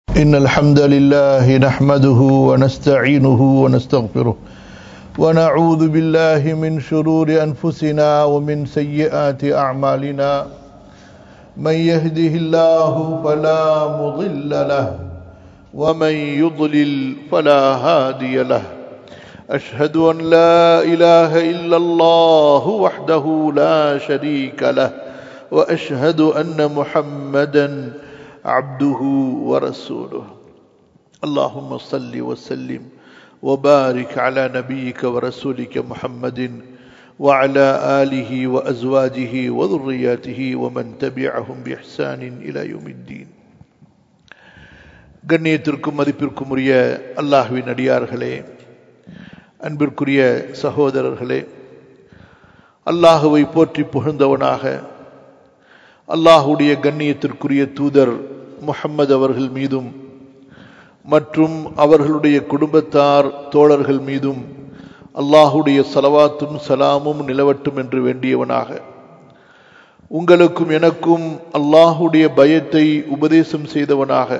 إن الحمد لله نحمده ونستعينه ونستغفره ونعوذ بالله من شرور أنفسنا ومن سيئات أعمالنا من يهده الله فلا مضل له ومن يضلل فلا هادي له أشهد أن لا إله إلا الله وحده لا شريك له وأشهد أن محمدا عبده ورسوله اللهم صل وسلم وبارك على نبيك ورسولك محمد وعلى آله وأزواجه وذرياته ومن تبعهم بإحسان إلى يوم الدين. கண்ணியத்திற்கும் மதிப்பிற்கும் உரிய அல்லாஹ்வின் அடியார்களே, அன்பிற்குரிய சகோதரர்களே, அல்லாஹுவை போற்றி புகழ்ந்தவனாக அல்லாஹுடைய கண்ணியத்திற்குரிய தூதர் முஹம்மது அவர்கள் மீதும் மற்றும் அவர்களுடைய குடும்பத்தார் தோழர்கள் மீதும் அல்லாஹுடைய ஸலவாத்தும் சலாமும் நிலவட்டும் என்று வேண்டியவனாக உங்களுக்கும் எனக்கும் அல்லாஹுடைய பயத்தை உபதேசம் செய்தவனாக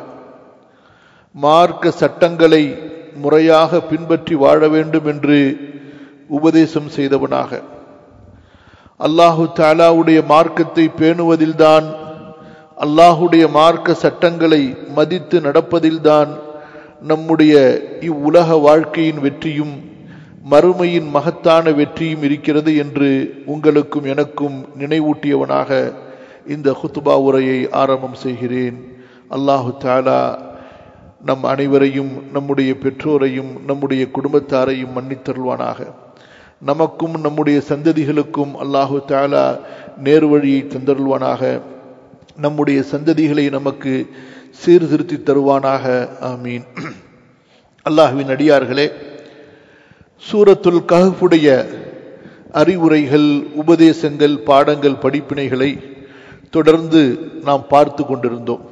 மார்க்க சட்டங்களை முறையாக பின்பற்றி வாழ வேண்டும் என்று உபதேசம் செய்தவனாக அல்லாஹு தஆலாவுடைய மார்க்கத்தை பேணுவதில்தான், அல்லாஹுடைய மார்க்க சட்டங்களை மதித்து நடப்பதில்தான் நம்முடைய இவ்வுலக வாழ்க்கையின் வெற்றியும் மறுமையின் மகத்தான வெற்றியும் இருக்கிறது என்று உங்களுக்கும் எனக்கும் நினைவூட்டியவனாக இந்த ஹுத்பா உரையை ஆரம்பம் செய்கிறேன். அல்லாஹு தஆலா நம் அனைவரையும், நம்முடைய பெற்றோரையும் நம்முடைய குடும்பத்தாரையும் மன்னித்தருள்வானாக. நமக்கும் நம்முடைய சந்ததிகளுக்கும் அல்லாஹு தஆலா நேர்வழியை தந்தருள்வானாக. நம்முடைய சந்ததிகளை நமக்கு சீர்திருத்தி தருவானாக. ஆமீன். அல்லாஹ்வின் அடியார்களே, சூரத்துல் கஹ்ஃபுடைய அறிவுரைகள், உபதேசங்கள், பாடங்கள், படிப்பினைகளை தொடர்ந்து நாம் பார்த்து கொண்டிருந்தோம்.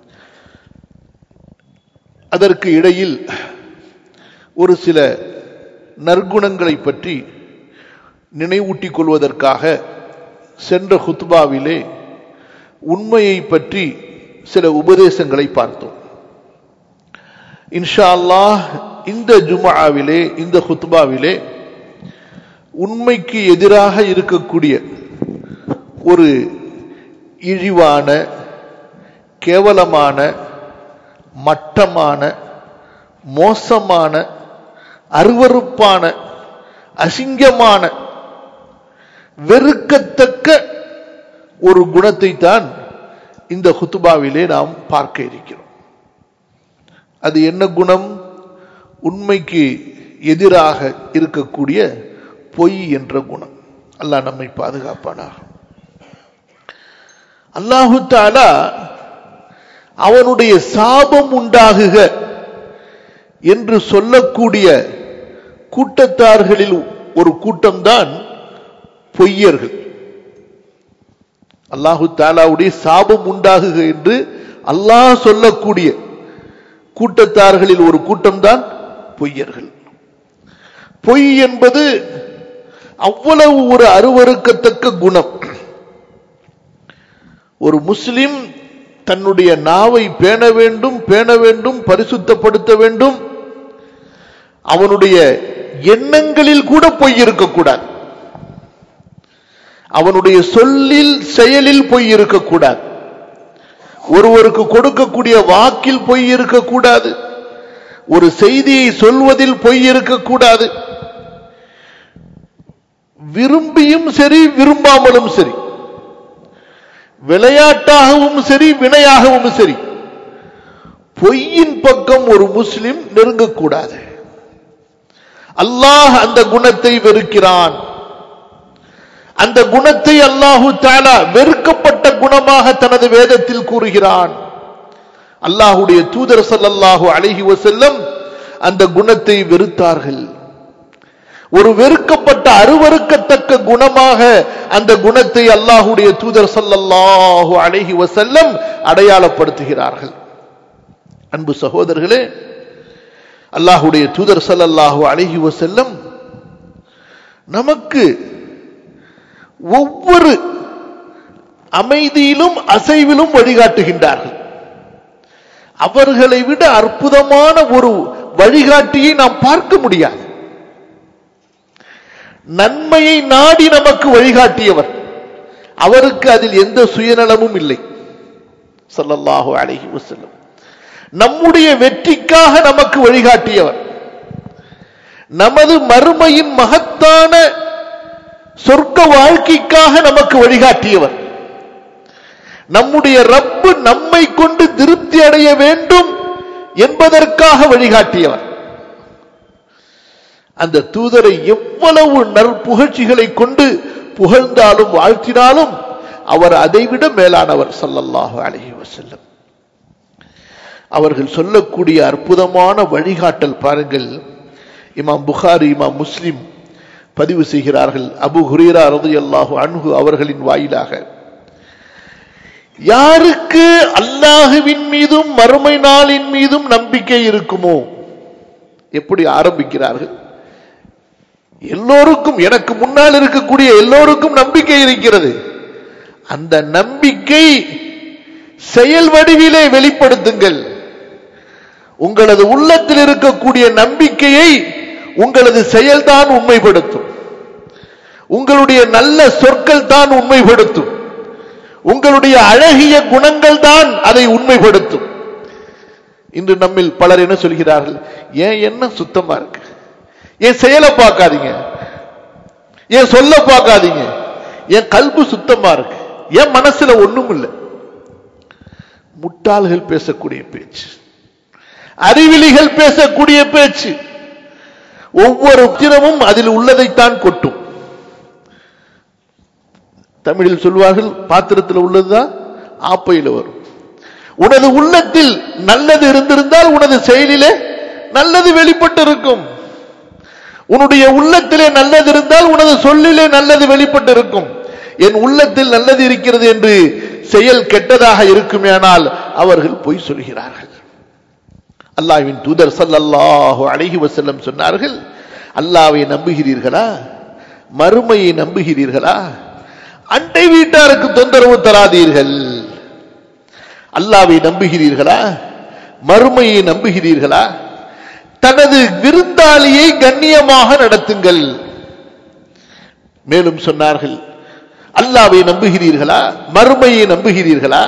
அதற்கு இடையில் ஒரு சில நற்குணங்களை பற்றி நினைவூட்டிக் கொள்வதற்காக சென்ற ஹுத்பாவிலே உண்மையை பற்றி சில உபதேசங்களை பார்த்தோம். இன்ஷா அல்லாஹ் இந்த ஜும்ஆவிலே, இந்த ஹுத்பாவிலே உண்மைக்கு எதிராக இருக்கக்கூடிய ஒரு இழிவான, கேவலமான, மட்டமான, மோசமான, அருவருப்பான, அசிங்கமான, வெறுக்கத்தக்க ஒரு குணத்தை தான் இந்த ஹுத்பாவிலே நாம் பார்க்க இருக்கிறோம். அது என்ன குணம்? உண்மைக்கு எதிராக இருக்கக்கூடிய பொய் என்ற குணம். அல்லாஹ் நம்மை பாதுகாப்பானாக. அல்லாஹு தஆலா அவனுடைய சாபம் உண்டாகுக என்று சொல்லக்கூடிய கூட்டத்தார்களில் ஒரு கூட்டம்தான் பொய்யர்கள். அல்லாஹு தஆலாவுடைய சாபம் உண்டாகுக என்று அல்லாஹ் சொல்லக்கூடிய கூட்டத்தார்களில் ஒரு கூட்டம்தான் பொய்யர்கள். பொய் என்பது அவ்வளவு ஒரு அருவருக்கத்தக்க குணம். ஒரு முஸ்லிம் தன்னுடைய நாவை பேண வேண்டும், பரிசுத்தப்படுத்த வேண்டும். அவனுடைய எண்ணங்களில் கூட பொய் இருக்கக்கூடாது. அவனுடைய சொல்லில், செயலில் பொய் இருக்கக்கூடாது. ஒருவருக்கு கொடுக்கக்கூடிய வாக்கில் பொய் இருக்கக்கூடாது. ஒரு செய்தியை சொல்வதில் பொய் இருக்கக்கூடாது. விரும்பியும் சரி, விரும்பாமலும் சரி, விளையாட்டாகவும் சரி, வினையாகவும் சரி, பொய்யின் பக்கம் ஒரு முஸ்லிம் நெருங்கக்கூடாது. அல்லாஹ் அந்த குணத்தை வெறுக்கிறான். அந்த குணத்தை அல்லாஹு தஆலா வெறுக்கப்பட்ட குணமாக தனது வேதத்தில் கூறுகிறான். அல்லாஹுடைய தூதர் ஸல்லல்லாஹு அலைஹி வஸல்லம் அந்த குணத்தை வெறுத்தார்கள். ஒரு வெறுக்கப்பட்ட, அருவருக்கத்தக்க குணமாக அந்த குணத்தை அல்லாஹுடைய தூதர் ஸல்லல்லாஹு அலைஹி வஸல்லம் அடையாளப்படுத்துகிறார்கள். அன்பு சகோதரர்களே, அல்லாஹுடைய தூதர் ஸல்லல்லாஹு அலைஹி வஸல்லம் நமக்கு ஒவ்வொரு அமைதியிலும் அசைவிலும் வழிகாட்டுகின்றார்கள். அவர்களை விட அற்புதமான ஒரு வழிகாட்டியை நாம் பார்க்க முடியாது. நன்மையை நாடி நமக்கு வழிகாட்டியவர், அவருக்கு அதில் எந்த சுயநலமும் இல்லை ஸல்லல்லாஹு அலைஹி வஸல்லம். நம்முடைய வெற்றிக்காக நமக்கு வழிகாட்டியவர், நமது மறுமையின் மகத்தான சொர்க்க வாழ்க்கைக்காக நமக்கு வழிகாட்டியவர், நம்முடைய ரப்பு நம்மை கொண்டு திருப்தி அடைய வேண்டும் என்பதற்காக வழிகாட்டியவர். அந்த தூதரை எவ்வளவு நற்புகழ்ச்சிகளை கொண்டு புகழ்ந்தாலும் வாழ்த்தினாலும் அவர் அதைவிட மேலானவர் ஸல்லல்லாஹு அலைஹி வஸல்லம். அவர்கள் சொல்லக்கூடிய அற்புதமான வழிகாட்டல் பாருங்கள். இமாம் புகாரி, இமாம் முஸ்லிம் பதிவு செய்கிறார்கள். அபூ ஹுரைரா ரலியல்லாஹு அன்ஹு அவர்களின் வாயிலாக, யாருக்கு அல்லாஹுவின் மீதும் மறுமை நாளின் மீதும் நம்பிக்கை இருக்குமோ, எப்படி ஆரம்பிக்கிறார்கள்? எல்லோருக்கும், எனக்கு முன்னால் இருக்கக்கூடிய எல்லோருக்கும் நம்பிக்கை இருக்கிறது. அந்த நம்பிக்கை செயல் வடிவிலே வெளிப்படுத்துங்கள். உங்களது உள்ளத்தில் இருக்கக்கூடிய நம்பிக்கையை உங்களது செயல்தான் உண்மைப்படுத்தும். உங்களுடைய நல்ல சொற்கள் தான் உண்மைப்படுத்தும். உங்களுடைய அழகிய குணங்கள் தான் அதை உண்மைப்படுத்தும். இன்று நம்மில் பலர் என்ன சொல்கிறார்கள்? ஏன் என்ன சுத்தமா இருக்கு, என் செயலை பார்க்காதீங்க, என் சொல்ல பார்க்காதீங்க, என் கல்பு சுத்தமா இருக்கு, என் மனசுல ஒண்ணும் இல்லை. முட்டாள்கள் பேசக்கூடிய பேச்சு, அறிவிலிகள் பேசக்கூடிய பேச்சு. ஒவ்வொரு தினமும் அதில் உள்ளதைத்தான் கொட்டும். தமிழில் சொல்வார்கள், பாத்திரத்தில் உள்ளதுதான் ஆப்பையில் வரும். உனது உள்ளத்தில் நல்லது இருந்திருந்தால் உனது செயலிலே நல்லது வெளிப்பட்டு இருக்கும். உன்னுடைய உள்ளத்திலே நல்லது இருந்தால் உனது சொல்லிலே நல்லது வெளிப்பட்டு இருக்கும். என் உள்ளத்தில் நல்லது இருக்கிறது என்று செயல் கெட்டதாக இருக்குமேனால் அவர்கள் பொய் சொல்கிறார்கள். அல்லாஹ்வின் தூதர் ஸல்லல்லாஹு அலைஹி வஸல்லம் சொன்னார்கள், அல்லாஹ்வை நம்புகிறீர்களா? மறுமையை நம்புகிறீர்களா? அண்டை வீட்டாருக்கு தொந்தரவு தராதீர்கள். அல்லாஹ்வை நம்புகிறீர்களா? மறுமையை நம்புகிறீர்களா? தனது விருந்தாளியை கண்ணியமாக நடத்துங்கள். மேலும் சொன்னார்கள், அல்லாஹ்வை நம்புகிறீர்களா? மறுமையை நம்புகிறீர்களா?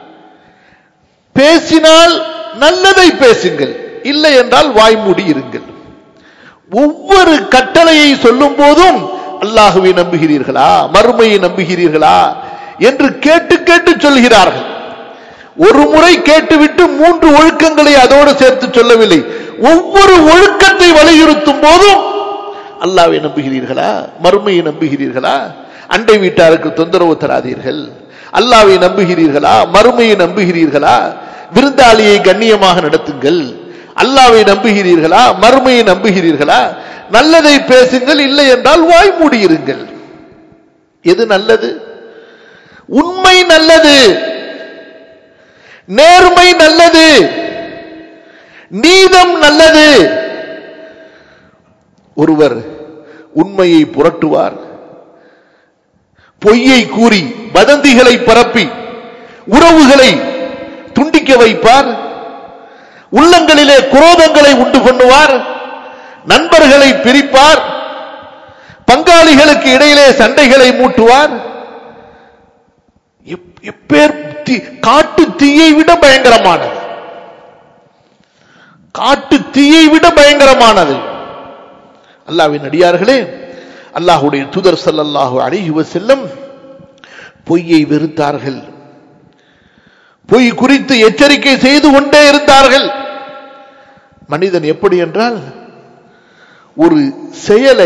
பேசினால் நல்லதை பேசுங்கள், இல்லை என்றால் வாய்மூடி இருங்கள். ஒவ்வொரு கட்டளையை சொல்லும் போதும் அல்லாஹ்வை நம்புகிறீர்களா, மறுமையை நம்புகிறீர்களா என்று கேட்டு கேட்டு சொல்கிறார்கள். ஒரு முறை கேட்டுவிட்டு 3 ஒழுக்கங்களை அதோடு சேர்த்து சொல்லவில்லை. ஒவ்வொரு ஒழுக்கத்தை வலியுறுத்தும் போதும் அல்லாஹ்வை நம்புகிறீர்களா, மறுமையை நம்புகிறீர்களா, அண்டை வீட்டாருக்கு தொந்தரவு தராதீர்கள், அல்லாஹ்வை நம்புகிறீர்களா, மறுமையை நம்புகிறீர்களா, விருந்தாளியை கண்ணியமாக நடத்துங்கள், அல்லாஹ்வை நம்புகிறீர்களா, மறுமையை நம்புகிறீர்களா, நல்லதை பேசுங்கள், இல்லை என்றால் வாய் மூடியிருங்கள். எது நல்லது? உண்மை நல்லது, நேர்மை நல்லது, நீதம் நல்லது. ஒருவர் உண்மையை புரட்டுவார், பொய்யை கூறி வதந்திகளை பரப்பி உறவுகளை துண்டிக்க வைப்பார், உள்ளங்களிலே குரோதங்களை உண்டு பண்ணுவார், நண்பர்களை பிரிப்பார், பங்காளிகளுக்கு இடையிலே சண்டைகளை மூட்டுவார். காட்டு தீயை விட பயங்கரமானது, காட்டு தீயை விட பயங்கரமானது. அல்லாஹ்வின் அடியார்களே, அல்லாஹ்வுடைய தூதர் ஸல்லல்லாஹு அலைஹி வஸல்லம் பொய்யை வெறுத்தார்கள். பொய் குறித்து எச்சரிக்கை செய்து கொண்டே இருந்தார்கள். மனிதன் எப்படி என்றால், ஒரு செயலை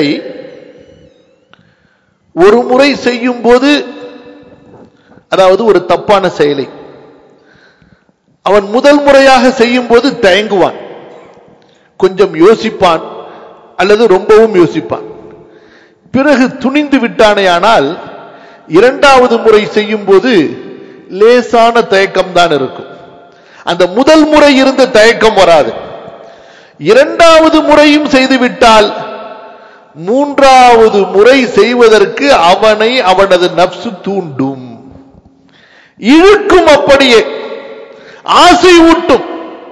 ஒரு முறை செய்யும் போது, அதாவது ஒரு தப்பான செயலை அவன் முதல் முறையாக செய்யும் போது தயங்குவான், கொஞ்சம் யோசிப்பான், அல்லது ரொம்பவும் யோசிப்பான். பிறகு துணிந்து விட்டானேயானால் இரண்டாவது முறை செய்யும் போது லேசான தயக்கம் தான் இருக்கும். அந்த முதல் முறை இருந்த தயக்கம் வராது. இரண்டாவது முறையும் செய்துவிட்டால் மூன்றாவது முறை செய்வதற்கு அவனை அவனது நப்சு தூண்டும், இழுக்கும், அப்படியே ஆசை ஊட்டும்.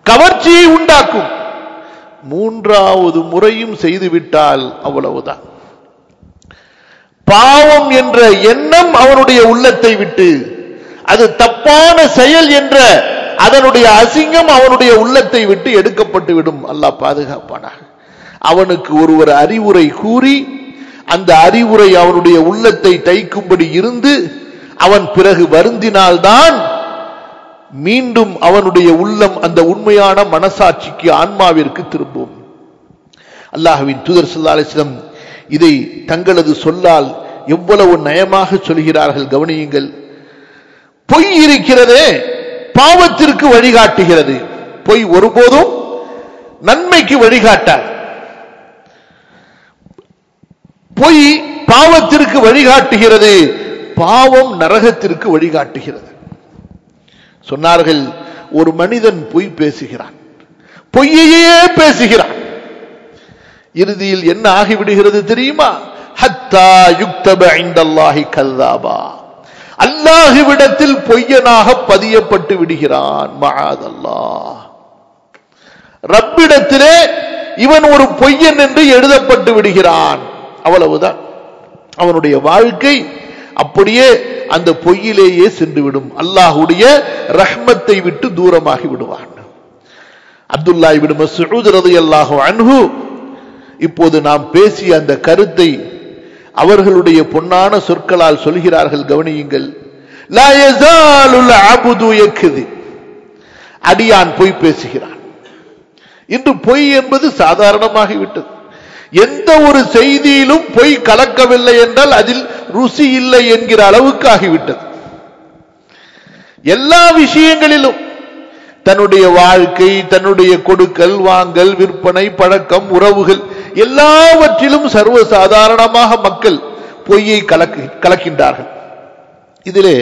கவர்ச்சியை உண்டாக்கும். மூன்றாவது முறையும் செய்துவிட்டால் அவ்வளவுதான். பாவம் என்ற எண்ணம் அவனுடைய உள்ளத்தை விட்டு, அது தப்பான செயல் என்ற அதனுடைய அசிங்கம் அவனுடைய உள்ளத்தை விட்டு எடுக்கப்பட்டு விடும். அல்லாஹ் பாதுகாப்பானாக. அவனுக்கு ஒருவர் அறிவுரை கூறி அந்த அறிவுரை அவனுடைய உள்ளத்தை தைக்கும்படி இருந்து அவன் பிறகு வருந்தினால்தான் மீண்டும் அவனுடைய உள்ளம் அந்த உண்மையான மனசாட்சிக்கு, ஆன்மாவிற்கு திரும்பும். அல்லாஹ்வின் தூதர் ஸல்லல்லாஹு அலைஹி வஸல்லம் இதை தங்களது சொல்லால் எவ்வளவு நயமாக சொல்கிறார்கள், கவனியுங்கள். பொய் இருக்கிறதே பாவத்திற்கு வழிகாட்டுகிறது. பொய் ஒருபோதும் நன்மைக்கு வழிகாட்டார். பொய் பாவத்திற்கு வழிகாட்டுகிறது, பாவம் நரகத்திற்கு வழிகாட்டுகிறது. சொன்னார்கள், ஒரு மனிதன் பொய் பேசுகிறான், பொய்யையே பேசுகிறான், இறுதியில் என்ன ஆகிவிடுகிறது தெரியுமா? ஹத்தா யுக்தப இன்தல்லாஹி கல்லாபா, அல்லாஹ்விடத்தில் பொய்யனாக பதியப்பட்டு விடுகிறான். மஆதல்லாஹ், ரப்பிடத்திலே இவன் ஒரு பொய்யன் என்று எழுதப்பட்டு விடுகிறான். அவ்வளவுதான். அவனுடைய வாழ்க்கை அப்படியே அந்த பொய்யிலேயே சென்றுவிடும். அல்லாஹ்வுடைய ரஹ்மத்தை விட்டு தூரமாகி விடுவான். அப்துல்லா இப்னு மஸ்ஊத் ரலியல்லாஹு அன்ஹு இப்போது நாம் பேசிய அந்த கருத்தை அவர்களுடைய பொன்னான சொற்களால் சொல்கிறார்கள், கவனியுங்கள். லா யஸாலுல் அப்து யக்தி, அடியான் பொய் பேசுகிறான். இன்று பொய் என்பது சாதாரணமாகிவிட்டது. எந்த ஒரு செய்தியிலும் பொய் கலக்கவில்லை என்றால் அதில் ருசி இல்லை என்கிற அளவுக்கு ஆகிவிட்டது. எல்லா விஷயங்களிலும் தன்னுடைய வாழ்க்கை, தன்னுடைய கொடுக்கல் வாங்கல், விற்பனை, பழக்கம், உறவுகள் எல்லாவற்றிலும் சர்வசாதாரணமாக மக்கள் பொய்யை கலக்கின்றார்கள். இதிலே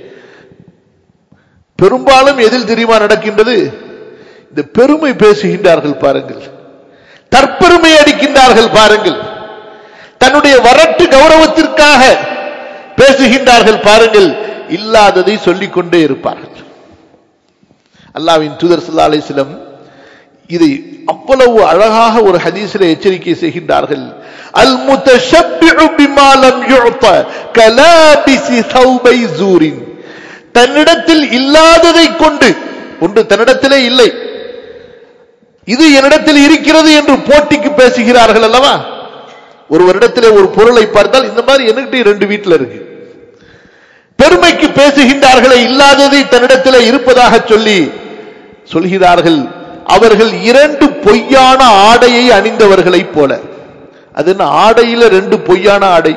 பெரும்பாலும் எதில் தெரியுமா நடக்கின்றது? இந்த பெருமை பேசுகின்றார்கள் பாருங்கள், தற்பெருமை அடிக்கின்றார்கள் பாருங்கள், தன்னுடைய வரட்டு கௌரவத்திற்காக பேசுகின்றார்கள் பாருங்கள், இல்லாததை சொல்லிக் கொண்டே இருப்பார்கள். அல்லாஹ்வின் தூதர் ஸல்லல்லாஹு அலைஹி வஸல்லம் இதை அவ்வளவு அழகாக ஒரு ஹதீஸிலே எச்சரிக்கை செய்கின்றார்கள். அல் முத்தஷப்பிஉ பிமா லம் யுஅத கலாபிசி தௌபை ஜூரின், தன்னிடத்தில் இல்லாததை கொண்டு, ஒன்று தன்னிடத்திலே இல்லை, இது என்னிடத்தில் இருக்கிறது என்று போட்டிக்கு பேசுகிறார்கள் அல்லவா? ஒரு வருடத்திலே ஒரு பொருளை பார்த்தால் இந்த மாதிரி என்கிட்ட 2 வீட்டில் இருக்கு, பெருமைக்கு பேசுகின்றார்களே, இல்லாததை தன்னிடத்திலே இருப்பதாக சொல்கிறார்கள். அவர்கள் 2 பொய்யான ஆடையை அணிந்தவர்களை போல. அது என்ன ஆடையில 2 பொய்யான ஆடை?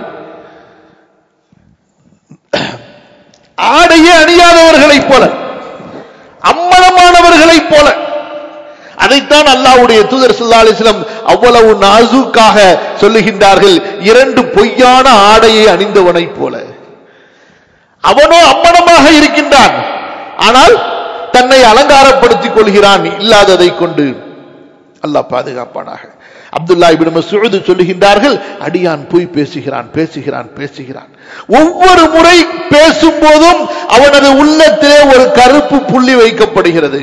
ஆடையே அணியாதவர்களை போல, அம்மலமானவர்களை போல. அதைத்தான் அல்லாஹ்வுடைய தூதர் ஸல்லல்லாஹு அலைஹி வஸல்லம் அவ்வளவு நாசூக்காக சொல்லுகின்றார்கள், 2 பொய்யான ஆடையை அணிந்தவனை போல. அவனோ அம்மனமாக இருக்கின்றான், ஆனால் தன்னை அலங்காரப்படுத்திக் கொள்கிறான் இல்லாததை கொண்டு. அல்லாஹ் பாதுகாப்பானாக. அப்துல்லா இப்னு மஸ்ஊத் சொல்லுகின்றார்கள், அடியான் பொய் பேசுகிறான் பேசுகிறான் பேசுகிறான். ஒவ்வொரு முறை பேசும் போதும் அவனது உள்ளத்திலே ஒரு கருப்பு புள்ளி வைக்கப்படுகிறது.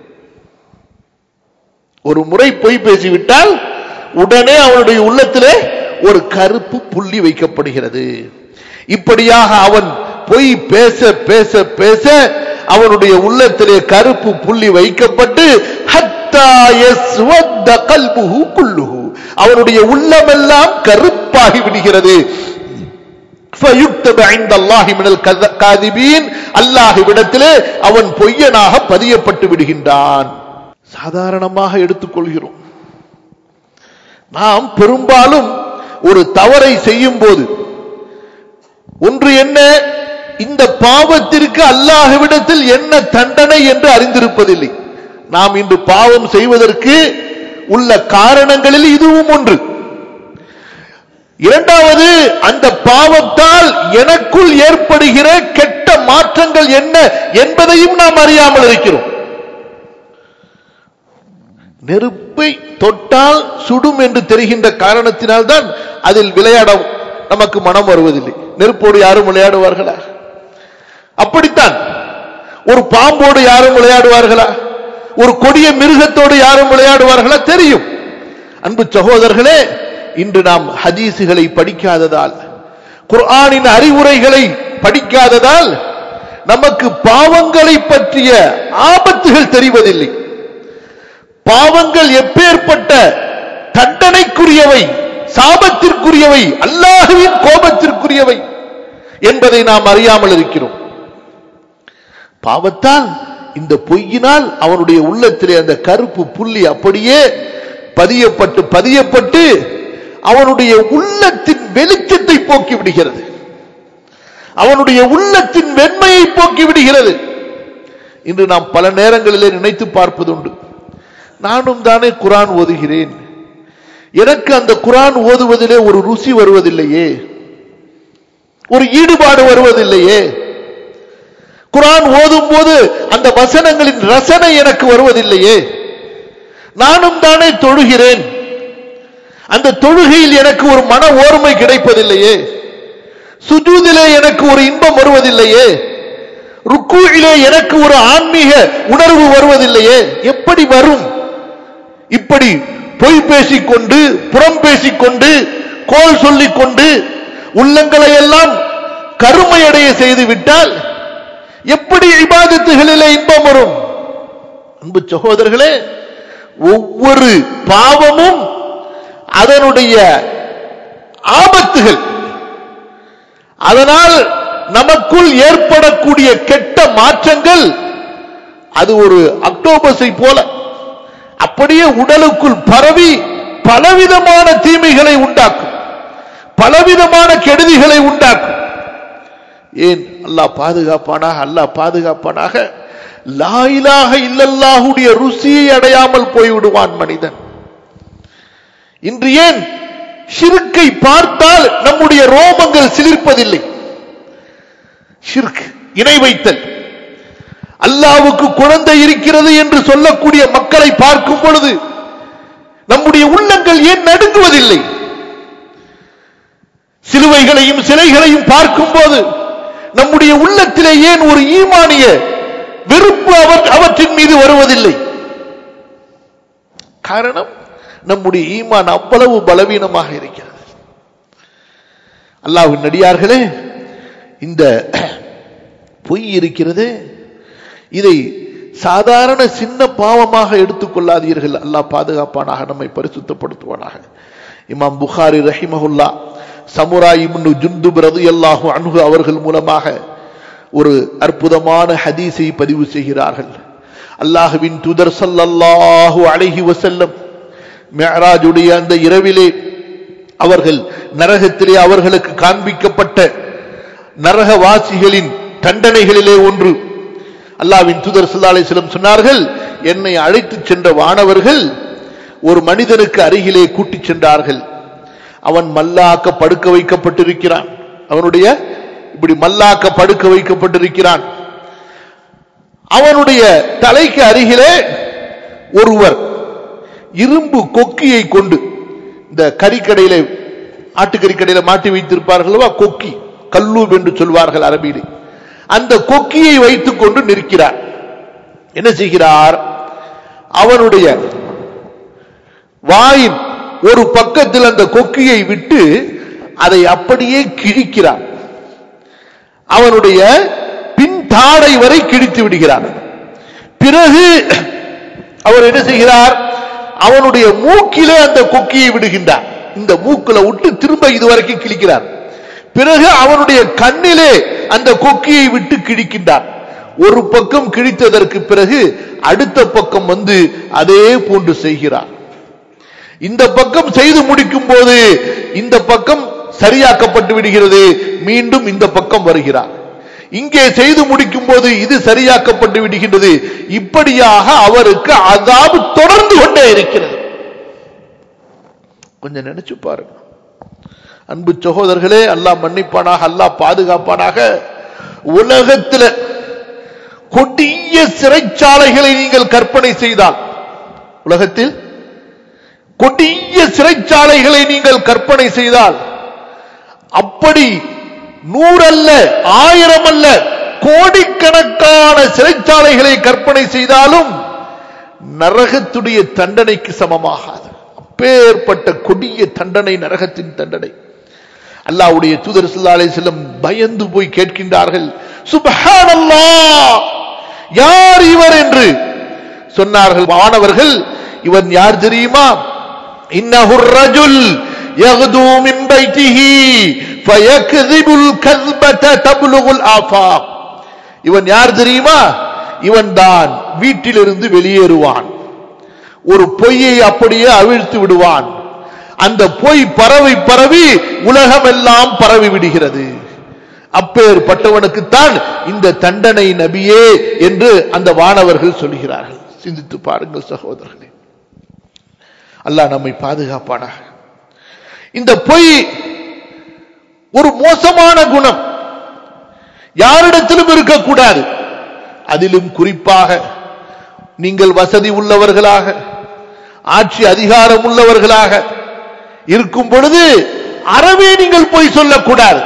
ஒரு முறை பொய் பேசிவிட்டால் உடனே அவனுடைய உள்ளத்திலே ஒரு கருப்பு புள்ளி வைக்கப்படுகிறது. இப்படியாக அவன் பொய் பேச பேச பேச அவனுடைய உள்ளத்திலே கருப்பு புள்ளி வைக்கப்பட்டு ஹத்தா யஸ்வத்த கல்புஹு குல்லுஹு, அவனுடைய உள்ளமெல்லாம் கருப்பாகி விடுகிறது. ஃபயுக்தப இன்தல்லாஹி மினல் காதிபீன், அல்லாஹ்விடத்திலே அவன் பொய்யனாக பதியப்பட்டு விடுகின்றான். சாதாரணமாக எடுத்துக்கொள்கிறோம். நாம் பெரும்பாலும் ஒரு தவறை செய்யும் போது ஒன்று என்ன, இந்த பாவத்திற்கு அல்லாஹ்விடத்தில் என்ன தண்டனை என்று அறிந்திருப்பதில்லை. நாம் இன்று பாவம் செய்வதற்கு உள்ள காரணங்களில் இதுவும் ஒன்று. இரண்டாவது, அந்த பாவத்தால் எனக்குள் ஏற்படுகிற கெட்ட மாற்றங்கள் என்ன என்பதையும் நாம் அறியாமல் இருக்கிறோம். நெருப்பை தொட்டால் சுடும் என்று தெரிகின்ற காரணத்தினால் தான் அதில் விளையாட நமக்கு மனம் வருவதில்லை. நெருப்போடு யாரும் விளையாடுவார்களா? அப்படித்தான் ஒரு பாம்போடு யாரும் விளையாடுவார்களா? ஒரு கொடிய மிருகத்தோடு யாரும் விளையாடுவார்களா? தெரியும். அன்பு சகோதரர்களே, இன்று நாம் ஹதீசுகளை படிக்காததால், குர்ஆனின் அறிவுரைகளை படிக்காததால் நமக்கு பாவங்களை பற்றிய ஆபத்துகள் தெரிவதில்லை. பாவங்கள் எப்பேற்பட்ட தண்டனைக்குரியவை, சாபத்திற்குரியவை, அல்லாஹ்வின் கோபத்திற்குரியவை என்பதை நாம் அறியாமல் இருக்கிறோம். பாவத்தால், இந்த பொய்யினால் அவனுடைய உள்ளத்திலே அந்த கருப்பு புள்ளி அப்படியே பதியப்பட்டு அவனுடைய உள்ளத்தின் வெளிச்சத்தை போக்கி விடுகிறது, அவனுடைய உள்ளத்தின் வெண்மையை போக்கி விடுகிறது. இன்று நாம் பல நேரங்களிலே நினைத்து பார்ப்பதுண்டு, நானும் தானே குர்ஆன் ஓதுகிறேன், எனக்கு அந்த குர்ஆன் ஓதுவதிலே ஒரு ருசி வருவதில்லையே, ஒரு ஈடுபாடு வருவதில்லையே, குர்ஆன் ஓதும் போது அந்த வசனங்களின் ரசனை எனக்கு வருவதில்லையே, நானும் தானே தொழுகிறேன், அந்த தொழுகையில் எனக்கு ஒரு மன ஓர்மை கிடைப்பதில்லையே, சுஜூதிலே எனக்கு ஒரு இன்பம் வருவதில்லையே, ருக்கூஇலே எனக்கு ஒரு ஆன்மீக உணர்வு வருவதில்லையே, எப்படி வரும்? இப்படி பொய் பேசிக்கொண்டு, புறம் பேசிக்கொண்டு, கோல் சொல்லிக்கொண்டு உள்ளங்களை எல்லாம் கருமையடைய செய்து விட்டால் எப்படி இபாதத்துகளிலே இன்பம் வரும்? அன்பு சகோதரர்களே, ஒவ்வொரு பாவமும் அதனுடைய ஆபத்துகள், அதனால் நமக்குள் ஏற்படக்கூடிய கெட்ட மாற்றங்கள் அது ஒரு அக்டோபஸை போல அப்படியே உடலுக்குள் பரவி பலவிதமான தீமைகளை உண்டாக்கும், பலவிதமான கெடுதிகளை உண்டாக்கும். ஏன்? அல்லாஹ் பாதுகாப்பானாக, அல்லாஹ் பாதுகாப்பானாக. லா இலாஹ இல்லல்லாஹுடைய ருசியை அடையாமல் போய்விடுவான் மனிதன். இன்று ஏன் ஷிர்க்கை பார்த்தால் நம்முடைய ரோமங்கள் சிலிர்ப்பதில்லை? ஷிர்க், இணை வைத்தல், அல்லாஹ்வுக்கு குழந்தை இருக்கிறது என்று சொல்லக்கூடிய மக்களை பார்க்கும் பொழுது நம்முடைய உள்ளங்கள் ஏன் நடுங்குவதில்லை? சிலுவைகளையும் சிலைகளையும் பார்க்கும் போது நம்முடைய உள்ளத்திலே ஏன் ஒரு ஈமானிய வெறுப்பு அவற்றின் மீது வருவதில்லை? காரணம், நம்முடைய ஈமான் அவ்வளவு பலவீனமாக இருக்கிறது. அல்லாஹ்வின் நடிகார்களே, இந்த பொய் இருக்கிறது, இதை சாதாரண சின்ன பாவமாக எடுத்துக்கொள்ளாதீர்கள். அல்லாஹ் பாதுகாப்பானாக, நம்மை பரிசுத்தப்படுத்துவானாக. இமாம் புகாரி ரஹிமஹுல்லா சமுரா இப்னு ஜுந்துப் ரலியல்லாஹு அன்ஹு அவர்கள் மூலமாக ஒரு அற்புதமான ஹதீஸை பதிவு செய்கிறார்கள். அல்லாஹ்வின் தூதர் ஸல்லல்லாஹு அலைஹி வஸல்லம் மிஅராஜுடைய அந்த இரவிலே அவர்கள் நரகத்திலே அவர்களுக்கு காண்பிக்கப்பட்ட நரகவாசிகளின் தண்டனைகளிலே ஒன்று, அல்லாஹ்வின் தூதர் ஸல்லல்லாஹு அலைஹி வஸல்லம் சொன்னார்கள், என்னை அழைத்துச் சென்ற வானவர்கள் ஒரு மனிதனுக்கு அருகிலே கூட்டிச் சென்றார்கள். அவன் மல்லாக்க படுக்க வைக்கப்பட்டிருக்கிறான், அவனுடைய இப்படி மல்லாக்க படுக்க வைக்கப்பட்டிருக்கிறான். அவனுடைய தலைக்கு அருகிலே ஒருவர் இரும்பு கொக்கியை கொண்டு, இந்த கறிக்கடையில ஆட்டுக்கறிக்கடையில மாட்டி வைத்திருப்பார்கள் கொக்கி, கல்லூப் என்று சொல்வார்கள் அரபியிலே, அந்த கொக்கியை வைத்துக் கொண்டு நிற்கிறார். என்ன செய்கிறார்? அவனுடைய வாயின் ஒரு பக்கத்தில் அந்த கொக்கியை விட்டு அதை அப்படியே கிழிக்கிறார். அவனுடைய பின் தாடை வரை கிழித்து விடுகிறார். பிறகு அவர் என்ன செய்கிறார்? அவனுடைய மூக்கிலே அந்த கொக்கியை விடுகின்றார். இந்த மூக்குல விட்டு திரும்ப இதுவரைக்கும் கிழிக்கிறார். பிறகு அவனுடைய கண்ணிலே அந்த கொக்கியை விட்டு கிழிக்கின்றார். ஒரு பக்கம் கிழித்ததற்கு பிறகு அடுத்த பக்கம் வந்து அதே போன்று செய்கிறார். இந்த பக்கம் செய்து முடிக்கும் போது இந்த பக்கம் சரியாக்கப்பட்டு விடுகிறது, மீண்டும் இந்த பக்கம் வருகிறார். இங்கே செய்து முடிக்கும் போது இது சரியாக்கப்பட்டு விடுகின்றது. இப்படியாக அவருக்கு அதாபு தொடர்ந்து கொண்டே இருக்கிறது. கொஞ்சம் நினைச்சு பாருங்க அன்பு சகோதரர்களே. அல்லாஹ் மன்னிப்பானாக, அல்லாஹ் பாதுகாப்பானாக. உலகத்தில் கொடிய சிறைச்சாலைகளை நீங்கள் கற்பனை செய்தால், உலகத்தில் கொடிய சிறைச்சாலைகளை நீங்கள் கற்பனை செய்தால், அப்படி 100 அல்ல 1000 அல்ல கோடிக்கணக்கான சிறைச்சாலைகளை கற்பனை செய்தாலும் நரகத்துடைய தண்டனைக்கு சமமாகாது. அப்பேற்பட்ட கொடிய தண்டனை, நரகத்தின் தண்டனை. அல்லாஹ்வுடைய தூதர் ஸல்லல்லாஹு அலைஹி வஸல்லம் பயந்து போய் கேட்கின்றார்கள், சுப்ஹானல்லாஹ், யார் இவர் என்று சொன்னார்கள். மாணவர்கள், இவன் யார் தெரியுமா? இன்னஹுர் ரஜுல் யக்து மின் பைத்திஹி ஃபயக்ذிபுல் கذபத தப்லுகுல் ஆஃபாக். இவன் யார் தெரியுமா? இவன் தான் வீட்டிலிருந்து வெளியேறுவான், ஒரு பொய்யை அப்படியே அவிழ்த்து விடுவான். அந்த பொய் பரவி பரவி உலகமெல்லாம் பரவி விடுகிறது. அப்பேற்பட்டவனுக்குத்தான் இந்த தண்டனை நபியே என்று அந்த வானவர்கள் சொல்கிறார்கள். சிந்தித்து பாருங்கள் சகோதரர்களே, அல்லாஹ் நம்மை பாதுகாப்பானாக. இந்த பொய் ஒரு மோசமான குணம், யாரிடத்திலும் இருக்கக்கூடாது. அதிலும் குறிப்பாக நீங்கள் வசதி உள்ளவர்களாக, ஆட்சி அதிகாரம் உள்ளவர்களாக இருக்கும் பொழுது அறவே நீங்கள் பொய் சொல்லக்கூடாது.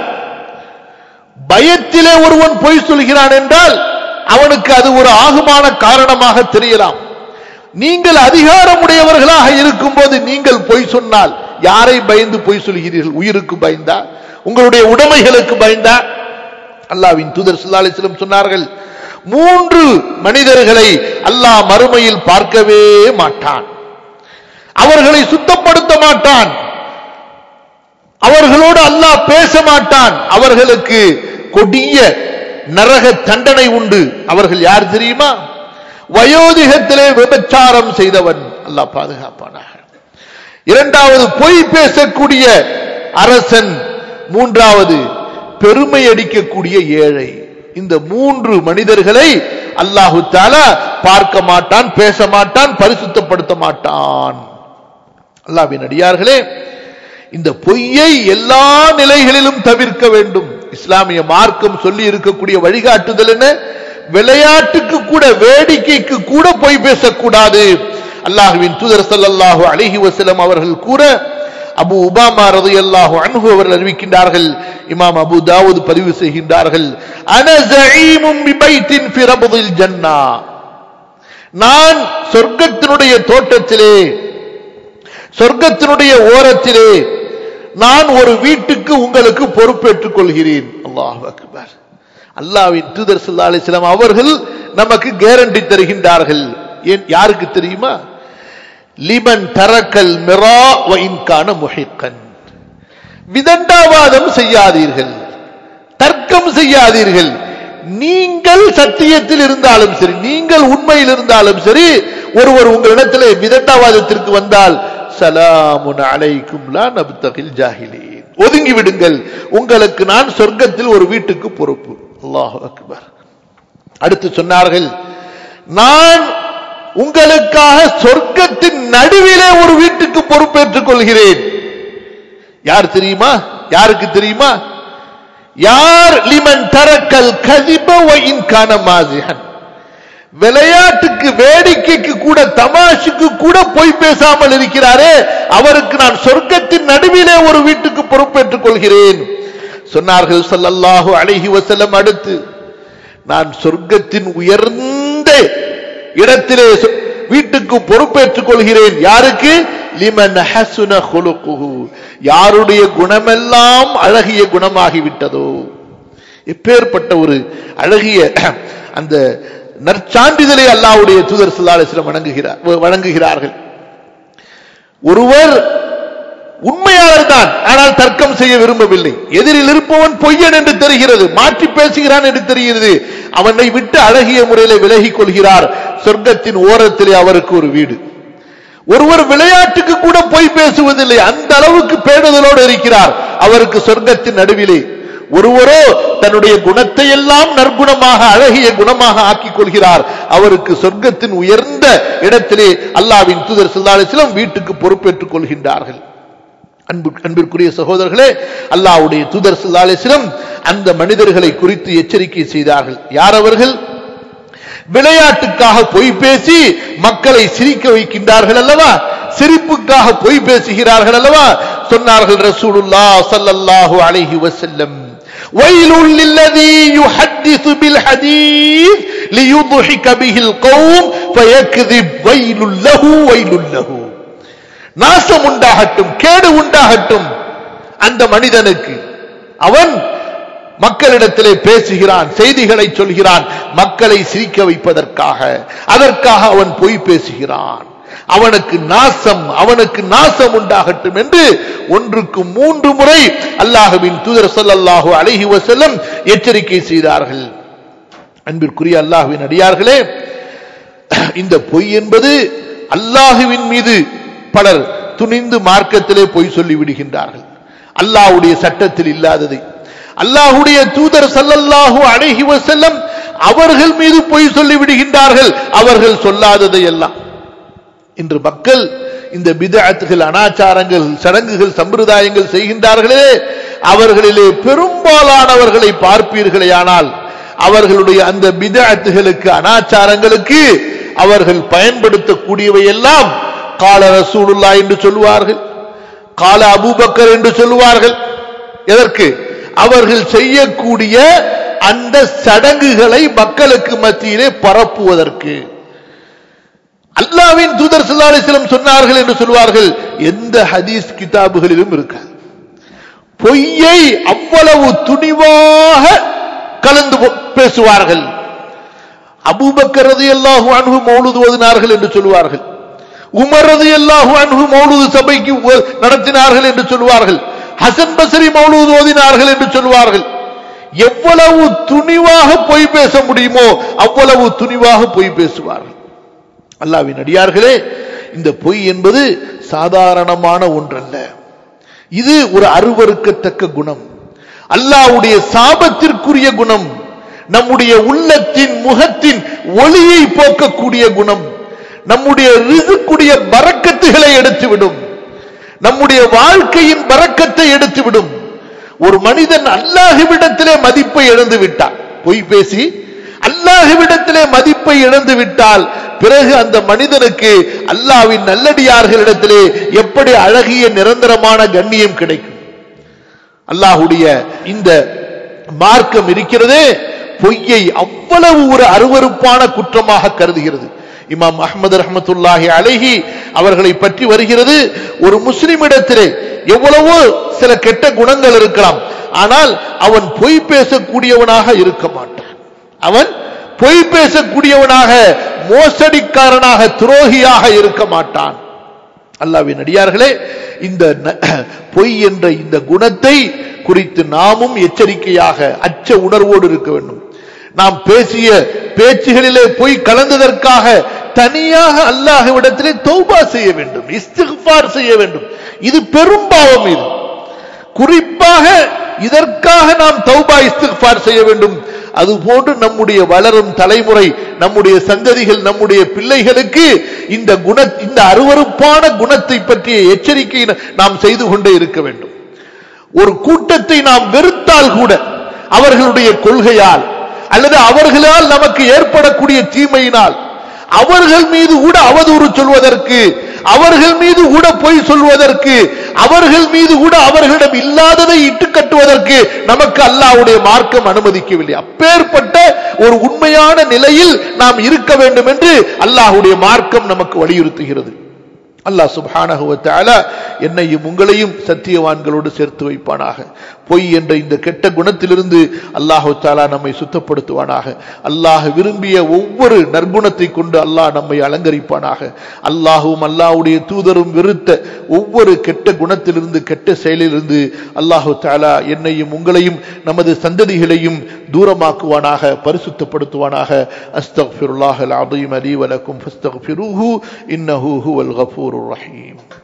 பயத்திலே ஒருவன் பொய் சொல்கிறான் என்றால் அவனுக்கு அது ஒரு ஆகுமான காரணமாக தெரியலாம். நீங்கள் அதிகாரமுடையவர்களாக இருக்கும் போது நீங்கள் பொய் சொன்னால் யாரை பயந்து பொய் சொல்கிறீர்கள்? உயிருக்கு பயந்தா? உங்களுடைய உடைமைகளுக்கு பயந்தா? அல்லாஹ்வின் தூதர் ஸல்லல்லாஹு அலைஹி வஸல்லம் சொன்னார்கள், 3 மனிதர்களை அல்லாஹ் மறுமையில் பார்க்கவே மாட்டான், அவர்களை சுத்தப்படுத்த மாட்டான், அவர்களோடு அல்லாஹ் பேச மாட்டான், அவர்களுக்கு கொடிய நரக தண்டனை உண்டு. அவர்கள் யார் தெரியுமா? வயோதிகத்திலே விபச்சாரம் செய்தவன். அல்லாஹ் பாதுகாப்பானாக. 2வது பொய் பேசக்கூடிய அரசன், 3வது பெருமை அடிக்கக்கூடிய ஏழை. இந்த 3 மனிதர்களை அல்லாஹு தஆலா பார்க்க மாட்டான், பேச மாட்டான், பரிசுத்தப்படுத்த மாட்டான். அல்லாஹ்வின் அடியார்களே, இந்த பொய்யை எல்லா நிலைகளிலும் தவிர்க்க வேண்டும். இஸ்லாமிய மார்க்கம் சொல்லி இருக்கக்கூடிய வழிகாட்டுதல் என்ன? விளையாட்டுக்கு கூட, வேடிக்கைக்கு கூட பொய் பேசக்கூடாது. அல்லாஹ்வின் தூதர் ஸல்லல்லாஹு அலைஹி வஸல்லம் அவர்கள் கூற, அபு உபாமா ரலியல்லாஹு அன்ஹு அவர்கள் அறிவிக்கின்றார்கள், இமாம் அபு தாவூத் பதிவு செய்கின்றார்கள், அன ஸஈமும் பிபைத்தின் ஃபி ரப்தில் ஜன்னா, நான் சொர்க்கத்தினுடைய தோட்டத்திலே, சொர்க்கத்தினுடைய ஓரத்திலே நான் ஒரு வீட்டுக்கு உங்களுக்கு பொறுப்பேற்றுக் கொள்கிறேன். அல்லாஹு அக்பர். அல்லாஹ்வின் தூதர் ஸல்லல்லாஹு அலைஹி வஸல்லம் அவர்கள் நமக்கு கேரண்டி தருகின்றார்கள். யாருக்கு தெரியுமா? லிமன் தரக்கல் மிரா வ இன் கான முஹிக்கன். விதண்டாவாதம் செய்யாதீர்கள், தர்க்கம் செய்யாதீர்கள். நீங்கள் சத்தியத்தில் இருந்தாலும் சரி, நீங்கள் உண்மையில் இருந்தாலும் சரி, ஒருவர் உங்களிடத்திலே விதண்டாவாதத்திற்கு வந்தால், சலாமுன் அலைக்கும் லா நப்தகில் ஜாஹிலீன், ஒதுங்கி விடுங்கள், உங்களுக்கு நான் சொர்க்கத்தில் ஒரு வீட்டுக்கு பொறுப்பு. அல்லாஹு அக்பர். அடுத்து சொன்னார்கள், நான் உங்களுக்காக சொர்க்கத்தின் நடுவிலே ஒரு வீட்டுக்கு பொறுப்பேற்றுக் கொள்கிறேன். யார் தெரியுமா? யாருக்கு தெரியுமா? யார் லிமன் தரக்கல் கதிப வ இன் கான மாஸிஹன், விளையாட்டுக்கு, வேடிக்கைக்கு கூட, தமாஷுக்கு கூட பொய் பேசாமல் இருக்கிறாரே, அவருக்கு நான் சொர்க்கத்தின் நடுவிலே ஒரு வீட்டுக்கு பொறுப்பேற்றுக் கொள்கிறேன் சொன்னார்கள் ஸல்லல்லாஹு அலைஹி வஸல்லம். அடுத்து, நான் சொர்க்கத்தின் உயர்ந்த இடத்திலே வீட்டுக்கு பொறுப்பேற்றுக் கொள்கிறேன். யாருக்கு? லிமன் ஹஸன குலுகுஹு, யாருடைய குணமெல்லாம் அழகிய குணமாகிவிட்டதோ. எப்பேற்பட்ட ஒரு அழகிய அந்த நற்சான்றிதழை அல்லாஹ்வுடைய தூதர் ஸல்லல்லாஹு அலைஹி வஸல்லம் வழங்குகிறார்கள். ஒருவர் உண்மையாளர் தான், ஆனால் தர்க்கம் செய்ய விரும்பவில்லை. எதிரில் இருப்பவன் பொய்யன் என்று தெரிகிறது, மாற்றி பேசுகிறான் என்று தெரிகிறது, அவனை விட்டு அழகிய முறையில் விலகிக் கொள்கிறார். சொர்க்கத்தின் ஓரத்திலே அவருக்கு ஒரு வீடு. ஒருவர் விளையாட்டுக்கு கூட பொய் பேசுவதில்லை, அந்த அளவுக்கு பேணுதலோடு இருக்கிறார், அவருக்கு சொர்க்கத்தின் நடுவிலே. ஒருவரோ தன்னுடைய குணத்தை எல்லாம் நற்குணமாக, அழகிய குணமாக ஆக்கிக் கொள்கிறார், அவருக்கு சொர்க்கத்தின் உயர்ந்த இடத்திலே அல்லாஹ்வின் தூதர் ஸல்லல்லாஹு அலைஹி வஸல்லம் வீட்டுக்கு பொறுப்பேற்றுக் கொள்கின்றார்கள். அன்பிற்குரிய சகோதரர்களே, அல்லாஹ்வுடைய தூதர் ஸல்லல்லாஹு அலைஹி வஸல்லம் அந்த மனிதர்களை குறித்து எச்சரிக்கை செய்தார்கள். யார் அவர்கள்? விளையாட்டுக்காக பொய் பேசி மக்களை சிரிக்க வைக்கின்றார்கள் அல்லவா, சிரிப்புக்காக பொய் பேசுகிறார்கள் அல்லவா. சொன்னார்கள் ரசூலுல்லாஹ் ஸல்லல்லாஹு அலைஹி வஸல்லம், வயலுல் லில்லதி யுஹத்திஸு பில் ஹதீஸ் லியுத்ஹிக பிஹில் கௌம் ஃபயக்திப் வைலுல் லஹு நாசம் உண்டாகட்டும், கேடு உண்டாகட்டும் அந்த மனிதனுக்கு. அவன் மக்களிடத்திலே பேசுகிறான், செய்திகளை சொல்கிறான், மக்களை சிரிக்க வைப்பதற்காக, அதற்காக அவன் பொய் பேசுகிறான், அவனுக்கு நாசம் உண்டாகட்டும் என்று 1க்கு 3 முறை அல்லாஹ்வின் தூதர் ஸல்லல்லாஹு அலைஹி வஸல்லம் எச்சரிக்கை செய்தார்கள். அன்பிற்குரிய அல்லாஹ்வின் அடியார்களே, இந்த பொய் என்பது அல்லாஹ்வின் மீது பலர் துணிந்து மார்க்கத்திலே பொய் சொல்லி விடுகின்றார்கள். அல்லாஹ்வுடைய சட்டத்தில் இல்லாததை அல்லாஹ்வுடைய தூதர் ஸல்லல்லாஹு அலைஹி வஸல்லம் அவர்கள் மீது பொய் சொல்லி விடுகின்றார்கள், அவர்கள் சொல்லாததை எல்லாம். இன்று மக்கள் இந்த பித்அத்துகள், அனாச்சாரங்கள், சடங்குகள், சம்பிரதாயங்கள் செய்கின்றார்களே, அவர்களிலே பெரும்பாலானவர்களை பார்ப்பீர்களேயானால் அவர்களுடைய அந்த பித்அத்துகளுக்கு, அனாச்சாரங்களுக்கு அவர்கள் பயன்படுத்தக்கூடியவை எல்லாம் கால ரசூலுல்லாஹ் என்று சொல்வார்கள், கால அபூபக்கர் என்று சொல்வார்கள். எதற்கு? அவர்கள் செய்யக்கூடிய அந்த சடங்குகளை மக்களுக்கு மத்தியிலே பரப்புவதற்கு. அல்லாஹ்வின் தூதர் ஸல்லல்லாஹு அலைஹி வஸல்லம் சொன்னார்கள் என்று சொல்வார்கள். எந்த ஹதீஸ் கிதாபுகளிலும் இருக்காது. பொய்யை அவ்வளவு துணிவாக கலந்து பேசுவார்கள். அபூபக்கர் ரலியல்லாஹு அன்ஹு மௌலூத் ஓதினார்கள் என்று சொல்வார்கள், உமர் ரலியல்லாஹு அன்ஹு மௌலூத் சபைக்கு நடத்தினார்கள் என்று சொல்வார்கள், ஹசன் பஸ்ரி மௌலூத் ஓதினார்கள் என்று சொல்வார்கள். எவ்வளவு துணிவாக பொய் பேச முடியுமோ அவ்வளவு துணிவாக பொய் பேசுவார்கள். அல்லாஹ்வின் அடியார்களே, இந்த பொய் என்பது சாதாரணமான ஒன்றல்ல. இது ஒரு அருவருக்கத்தக்க குணம், அல்லாஹ்வுடைய சாபத்திற்குரிய குணம், நம்முடைய உள்ளத்தின் முகத்தின் ஒளியை போக்கக்கூடிய குணம், நம்முடைய ரிஸ்குடைய பரக்கத்துகளை எடுத்துவிடும், நம்முடைய வாழ்க்கையின் பரக்கத்தை எடுத்துவிடும். ஒரு மனிதன் அல்லாஹ்விடத்திலே மதிப்பை இழந்து விட்டார், பொய் பேசி அல்லாஹ்விடத்திலே மதிப்பை இழந்து விட்டால் பிறகு அந்த மனிதனுக்கு அல்லாஹ்வின் நல்லடியார்களிடத்திலே எப்படி அழகிய நிரந்தரமான கண்ணியம் கிடைக்கும்? அல்லாஹ்வுடைய இந்த மார்க்கம் இருக்கிறதே பொய்யை அவ்வளவு ஒரு அருவருப்பான குற்றமாக கருதுகிறது. இமாம் அஹ்மது ரஹ்மத்துல்லாஹி அலைஹி அவர்களை பற்றி வருகிறது, ஒரு முஸ்லிமிடத்திலே எவ்வளவோ சில கெட்ட குணங்கள் இருக்கலாம், ஆனால் அவன் பொய் பேசக்கூடியவனாக இருக்க மாட்டான். அவன் பொய் பேசக்கூடியவனாக, மோசடிக்காரனாக, துரோகியாக இருக்க மாட்டான். அல்லாஹ்வின் அடியார்களே, இந்த பொய் என்ற இந்த குணத்தை குறித்து நாமும் எச்சரிக்கையாக அச்ச உணர்வோடு இருக்க வேண்டும். நாம் பேசிய பேச்சுகளிலே பொய் கலந்ததற்காக தனியாக அல்லாஹ்விடத்திலே தௌபா செய்ய வேண்டும், இஸ்திக்ஃபார் செய்ய வேண்டும். இது பெரும்பாவம். இது குறிப்பாக இதற்காக நாம் தௌபா இஸ்திக்ஃபார் செய்ய வேண்டும். அதுபோன்று நம்முடைய வளரும் தலைமுறை, நம்முடைய சந்ததிகள், நம்முடைய பிள்ளைகளுக்கு இந்த அருவருப்பான குணத்தை பற்றிய எச்சரிக்கை நாம் செய்து கொண்டே இருக்க வேண்டும். ஒரு கூட்டத்தை நாம் வெறுத்தால் கூட அவர்களுடைய கொள்கையால் அல்லது அவர்களால் நமக்கு ஏற்படக்கூடிய தீமையினால் அவர்கள் மீது கூட அவதூறு சொல்வதற்கு, அவர்கள் மீது கூட பொய் சொல்வதற்கு, அவர்கள் மீது கூட அவர்களிடம் இல்லாததை இட்டு கட்டுவதற்கு நமக்கு அல்லாஹ்வுடைய மார்க்கம் அனுமதிக்கவில்லை. அப்பேற்பட்ட ஒரு உண்மையான நிலையில் நாம் இருக்க வேண்டும் என்று அல்லாஹ்வுடைய மார்க்கம் நமக்கு வலியுறுத்துகிறது. அல்லாஹ் சுப்ஹானஹு வ தஆலா என்னையும் உங்களையும் சத்தியவான்களோடு சேர்த்து வைப்பானாக. பொய் என்ற இந்த கெட்ட குணத்திலிருந்து அல்லாஹ் தஆலா நம்மை சுத்தப்படுத்துவானாக. அல்லாஹ் விரும்பிய ஒவ்வொரு நற்குணத்தை கொண்டு அல்லாஹ் நம்மை அலங்கரிப்பானாக. அல்லாஹ்வும் அல்லாஹ்வுடைய தூதரும் வெறுத்த ஒவ்வொரு கெட்ட குணத்திலிருந்து, கெட்ட செயலிலிருந்து அல்லாஹ் தஆலா என்னையும் உங்களையும் நமது சந்ததிகளையும் தூரமாக்குவானாக, பரிசுத்தப்படுத்துவானாக. அஸ்தக்ஃபிருல்லாஹல் அஸீம் லீ வ லக்கும் ஃபஸ்தக்ஃபிரூஹு இன்னஹு ஹுவல் கஃபூருர் ரஹீம்.